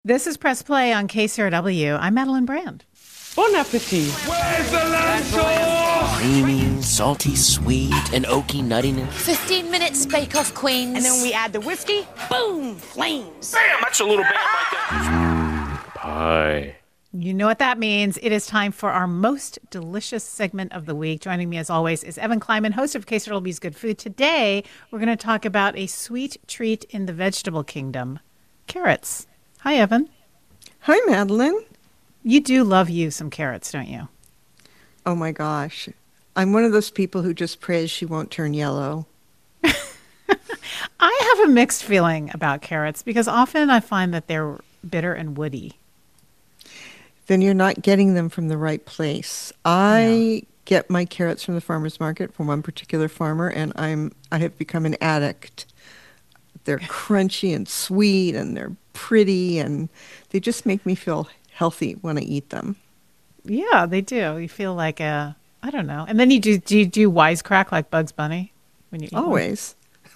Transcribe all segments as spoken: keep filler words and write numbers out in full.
This is Press Play on K C R W. I'm Madeline Brand. Bon appetit. Where's the lamb sauce? Creamy, salty, sweet, and oaky nuttiness. fifteen minutes bake-off, queens. And then we add the whiskey. Boom! Flames. Bam! That's a little bam right there. Mmm, pie. You know what that means. It is time for our most delicious segment of the week. Joining me, as always, is Evan Kleiman, host of K C R W's Good Food. Today, we're going to talk about a sweet treat in the vegetable kingdom, carrots. Hi, Evan. Hi, Madeline. You do love you some carrots, don't you? Oh, my gosh. I'm one of those people who just prays she won't turn yellow. I have a mixed feeling about carrots because often I find that they're bitter and woody. Then you're not getting them from the right place. I No. get my carrots from the farmer's market from one particular farmer, and I'm I have become an addict. They're crunchy and sweet, and they're pretty, and they just make me feel healthy when I eat them. Yeah, they do. You feel like a, I don't know. And then you do, do you do wisecrack like Bugs Bunny when you eat Always.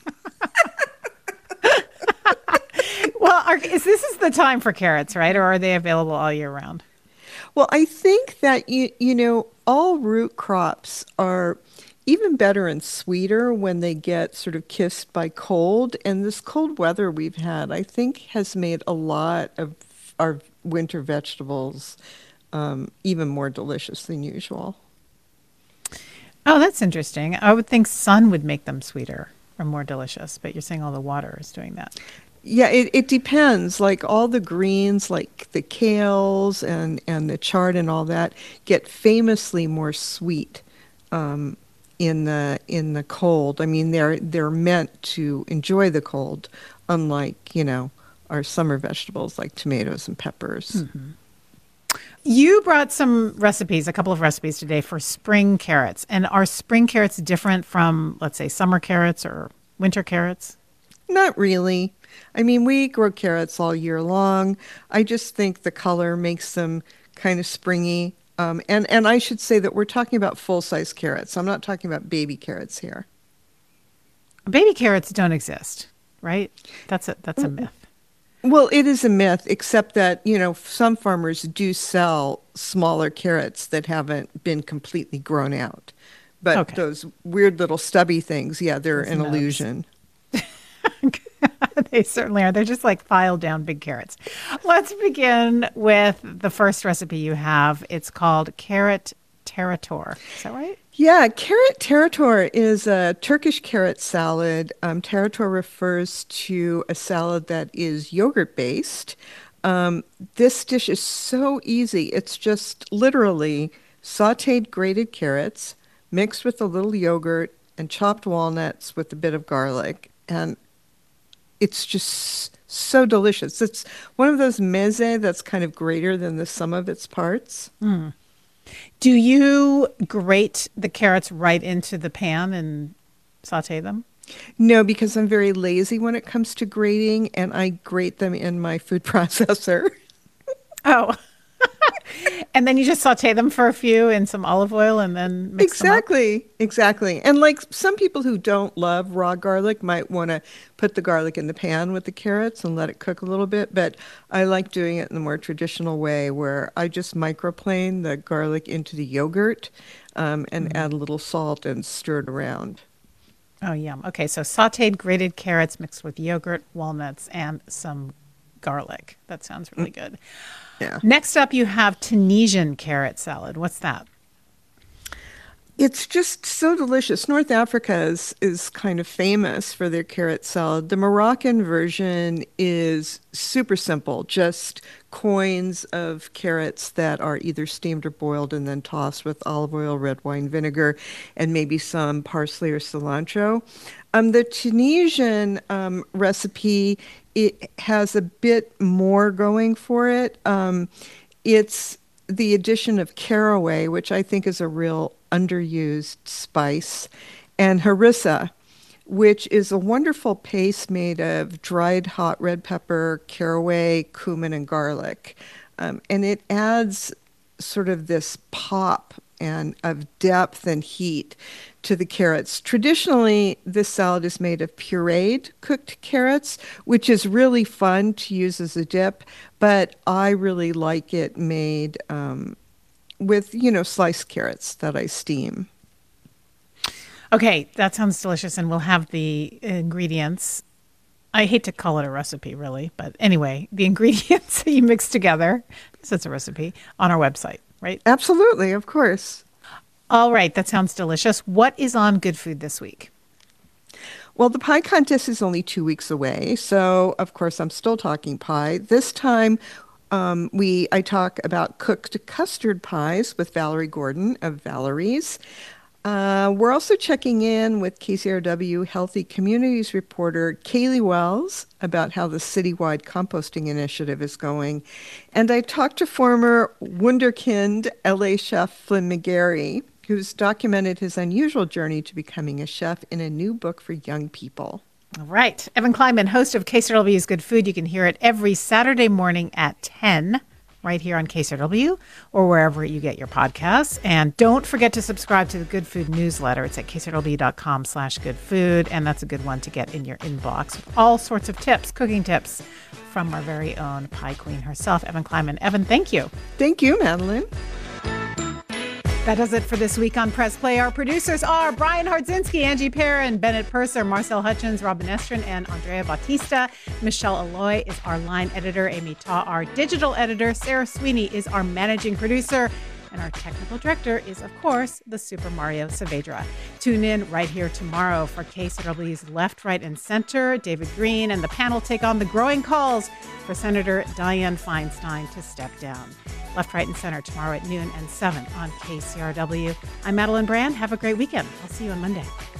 them? Well, are, is this is the time for carrots, right? Or are they available all year round? Well, I think that, you, you know, all root crops are even better and sweeter when they get sort of kissed by cold. And this cold weather we've had, I think, has made a lot of our winter vegetables um, even more delicious than usual. Oh, that's interesting. I would think sun would make them sweeter or more delicious, but you're saying all the water is doing that. Yeah, it, it depends. Like all the greens, like the kales and, and the chard and all that, get famously more sweet um, in the in the cold. I mean, they're they're meant to enjoy the cold, unlike, you know, our summer vegetables like tomatoes and peppers. Mm-hmm. You brought some recipes, a couple of recipes today for spring carrots. And are spring carrots different from, let's say, summer carrots or winter carrots? Not really. I mean, we grow carrots all year long. I just think the color makes them kind of springy. Um, and, and I should say that we're talking about full-size carrots. I'm not talking about baby carrots here. Baby carrots don't exist, right? That's a that's a myth. Well, it is a myth, except that, you know, some farmers do sell smaller carrots that haven't been completely grown out. But Okay. those weird little stubby things, yeah, they're Those an nubs. illusion. They certainly are. They're just like filed down big carrots. Let's begin with the first recipe you have. It's called carrot tarator. Is that right? Yeah, carrot tarator is a Turkish carrot salad. Um, tarator refers to a salad that is yogurt-based. Um, this dish is so easy. It's just literally sautéed grated carrots mixed with a little yogurt and chopped walnuts with a bit of garlic. And it's just so delicious. It's one of those meze that's kind of greater than the sum of its parts. Mm. Do you grate the carrots right into the pan and saute them? No, because I'm very lazy when it comes to grating, and I grate them in my food processor. Oh. And then you just saute them for a few in some olive oil and then mix Exactly, them exactly. And like some people who don't love raw garlic might want to put the garlic in the pan with the carrots and let it cook a little bit. But I like doing it in the more traditional way where I just microplane the garlic into the yogurt um, and Mm-hmm. add a little salt and stir it around. up. Oh, yum. Okay, so sauteed grated carrots mixed with yogurt, walnuts, and some garlic. That sounds really good. Yeah. Next up, you have Tunisian carrot salad. What's that? It's just so delicious. North Africa is, is kind of famous for their carrot salad. The Moroccan version is super simple, just coins of carrots that are either steamed or boiled and then tossed with olive oil, red wine vinegar, and maybe some parsley or cilantro. Um, the Tunisian um, recipe, it has a bit more going for it. Um, it's the addition of caraway, which I think is a real underused spice, and harissa, which is a wonderful paste made of dried hot red pepper, caraway, cumin, and garlic. Um, and it adds sort of this pop and of depth and heat to the carrots. Traditionally, this salad is made of pureed cooked carrots, which is really fun to use as a dip, but I really like it made um, with, you know, sliced carrots that I steam. Okay, that sounds delicious, and we'll have the ingredients. I hate to call it a recipe, really, but anyway, the ingredients that you mix together, because it's a recipe, on our website, right? Absolutely, of course. All right, that sounds delicious. What is on Good Food this week? Well, the pie contest is only two weeks away, so of course I'm still talking pie. This time, um, we I talk about cooked custard pies with Valerie Gordon of Valerie's. Uh, we're also checking in with K C R W Healthy Communities reporter Kaylee Wells about how the citywide composting initiative is going. And I talked to former wunderkind L A chef Flynn McGarry, who's documented his unusual journey to becoming a chef in a new book for young people. All right. Evan Kleinman, host of K C R W's Good Food. You can hear it every Saturday morning at ten. Right here on K C R W or wherever you get your podcasts. And don't forget to subscribe to the Good Food newsletter. It's at kcrw.com slash good food. And that's a good one to get in your inbox with all sorts of tips, cooking tips from our very own pie queen herself, Evan Kleinman. Evan, thank you. Thank you, Madeline. That does it for this week on Press Play. Our producers are Brian Hardzinski, Angie Perrin, Bennett Purser, Marcel Hutchins, Robin Estrin, and Andrea Bautista. Michelle Alloy is our line editor. Amy Ta, our digital editor. Sarah Sweeney is our managing producer. And our technical director is, of course, the Super Mario Saavedra. Tune in right here tomorrow for K C R W's Left, Right, and Center. David Green and the panel take on the growing calls for Senator Dianne Feinstein to step down. Left, Right, and Center tomorrow at noon and seven on K C R W. I'm Madeline Brand. Have a great weekend. I'll see you on Monday.